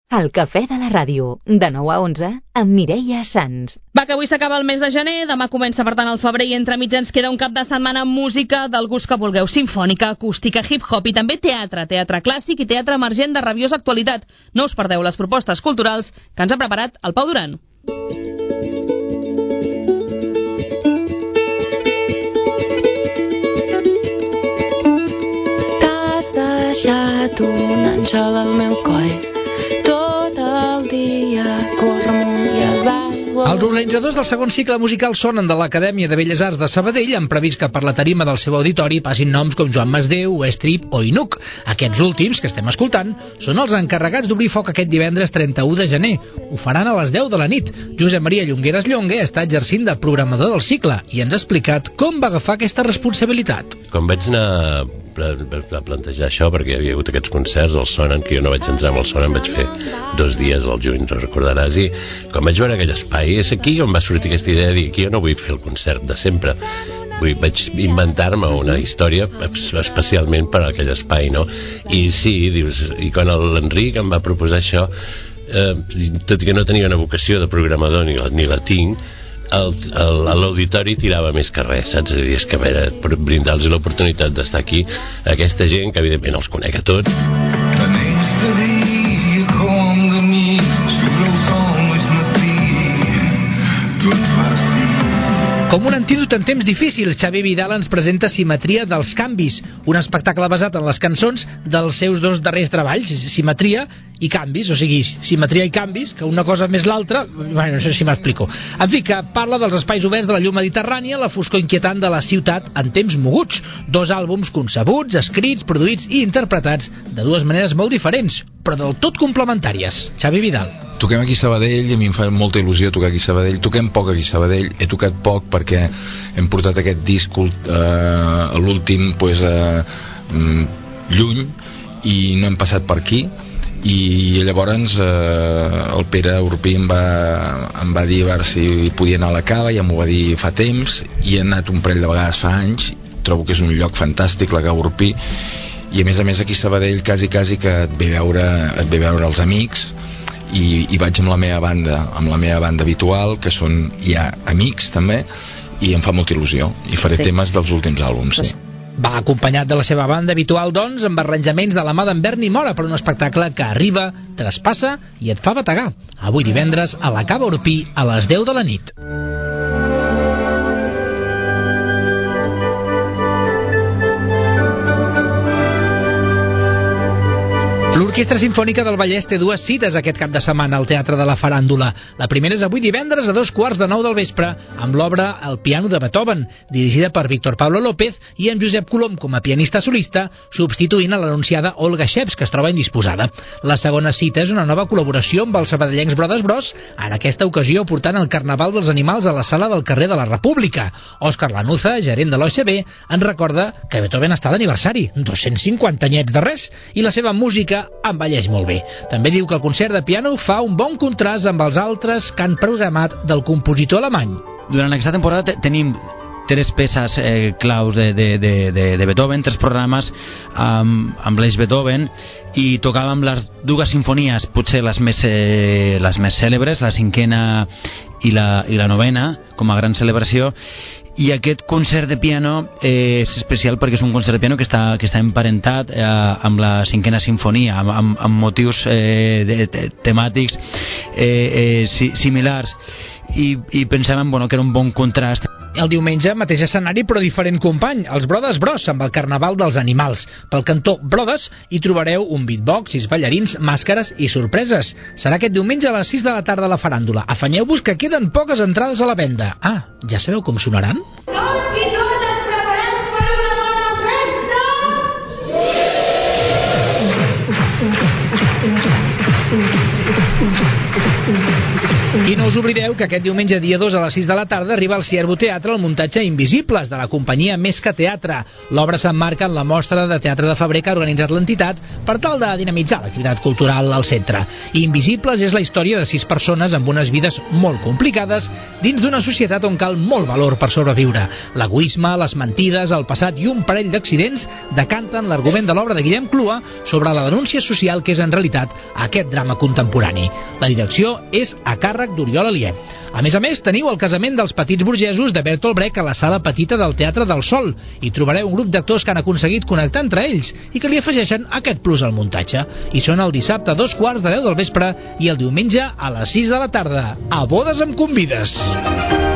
El cafè de la ràdio, de 9 a 11, amb Mireia Sans. Va, que avui s'acaba el mes de gener, demà comença per tant el febrer i entremig ens queda un cap de setmana amb música del gust que vulgueu, simfònica, acústica, hip-hop i també teatre clàssic i teatre emergent de rabiosa actualitat. No us perdeu les propostes culturals que ens ha preparat el Pau Duran. T'has deixat un àngel al meu coll. Tot el dia corre amunt i avall. Els organitzadors del segon cicle musical sonen de l'Acadèmia de Belles Arts de Sabadell han previst que per la tarima del seu auditori passin noms com Joan Masdeu, Estrip o Inuc. Aquests últims, que estem escoltant, són els encarregats d'obrir foc aquest divendres 31 de gener. Ho faran a les 10 de la nit. Josep Maria Llongueras Llongue està exercint de programador del cicle i ens ha explicat com va agafar aquesta responsabilitat. Com vaig anar a plantejar això, perquè hi havia hagut aquests concerts, el Sonen, que jo no vaig entrar amb el Sonen, vaig fer 2 dies al juny, no recordaràs, i quan vaig veure aquell espai, és aquí on va sortir aquesta idea de dir que jo no vull fer el concert de sempre, vaig inventar-me una història especialment per a aquell espai, no? I sí, dius, i quan l'Enric em va proposar això, tot i que no tenia una vocació de programador ni la tinc, l'auditori tirava més que res, saps? És a dir, és que a veure, per brindar-los l'oportunitat d'estar aquí, aquesta gent que evidentment els conec a tots. Com un antídot en temps difícils, Xavi Vidal ens presenta Simetria dels canvis, un espectacle basat en les cançons dels seus 2 darrers treballs, Simetria i Canvis, o sigui, simetria i canvis, que una cosa més l'altra, bueno, no sé si m'explico. En fi, que parla dels espais oberts de la llum mediterrània, la foscor inquietant de la ciutat en temps moguts. 2 àlbums concebuts, escrits, produïts i interpretats de 2 maneres molt diferents, però del tot complementàries. Xavi Vidal. Toquem aquí a Sabadell i a mi em fa molta il·lusió tocar aquí a Sabadell. Toquem poc aquí a Sabadell, he tocat poc perquè hem portat aquest disc l'últim lluny i no hem passat per aquí, i llavors el Pere Urpí em va dir a veure si podia anar a la Cava, ja m'ho va dir fa temps, i he anat un parell de vegades fa anys. Trobo que és un lloc fantàstic, la Cava Urpí, i a més aquí a Sabadell quasi que et ve veure els amics, i vaig amb la meva banda habitual, que són ja amics també, i em fa molta il·lusió, i faré temes dels últims àlbums. Va acompanyat de la seva banda habitual, doncs, amb arranjaments de la mà d'en Berni Mora per un espectacle que arriba, traspassa i et fa bategar. Avui divendres a la Cava Urpí a les 10 de la nit. L'Orquestra Simfònica del Vallès té 2 cites aquest cap de setmana al Teatre de la Faràndula. La primera és avui divendres a 2:15 del vespre, amb l'obra El piano de Beethoven, dirigida per Víctor Pablo López i amb Josep Colom com a pianista solista, substituint a l'anunciada Olga Sheps, que es troba indisposada. La segona cita és una nova col·laboració amb els sabadellencs Brothers Bros, en aquesta ocasió portant el Carnaval dels Animals a la sala del carrer de la República. Òscar Lanuza, gerent de l'OSB, ens recorda que Beethoven està d'aniversari, 250 anyets de res, i la seva música envelleix molt bé. També diu que el concert de piano fa un bon contrast amb els altres que han programat del compositor alemany. Durant aquesta temporada tenim 3 peces claus de Beethoven, 3 programes amb l'eix Beethoven, i tocàvem les 2 sinfonies, potser les més cèlebres, la 5a i la 9a, com a gran celebració. I aquest concert de piano és especial perquè és un concert de piano que està emparentat amb la 5a sinfonia, amb motius temàtics similars, i pensàvem que era un bon contrast. El diumenge, mateix escenari però diferent company, els Brothers Bros amb el Carnaval dels Animals. Pel cantó Brothers hi trobareu un beatbox, 6 ballarins, màscares i sorpreses. Serà aquest diumenge a les 6 de la tarda a la Faràndula. Afanyeu-vos que queden poques entrades a la venda. Ja sabeu com sonaran? Tots i totes preparats per una bona festa? Sí! I no us oblideu que aquest diumenge dia 2 a les 6 de la tarda arriba al Ciervo Teatre el muntatge Invisibles, de la companyia Més que Teatre. L'obra s'emmarca en la mostra de teatre de febrer que ha organitzat l'entitat per tal de dinamitzar l'activitat cultural al centre. Invisibles és la història de 6 persones amb unes vides molt complicades dins d'una societat on cal molt valor per sobreviure. L'egoisme, les mentides, el passat i un parell d'accidents decanten l'argument de l'obra de Guillem Clua sobre la denúncia social que és en realitat aquest drama contemporani. La direcció és a càrrec d'Oriol Alier. A més, teniu el casament dels petits burgesos de Bertolt Brecht a la sala petita del Teatre del Sol. Hi trobareu un grup d'actors que han aconseguit connectar entre ells i que li afegeixen aquest plus al muntatge. I són el dissabte a 2:15 del vespre i el diumenge a les 6 de la tarda. A Bodes em convides!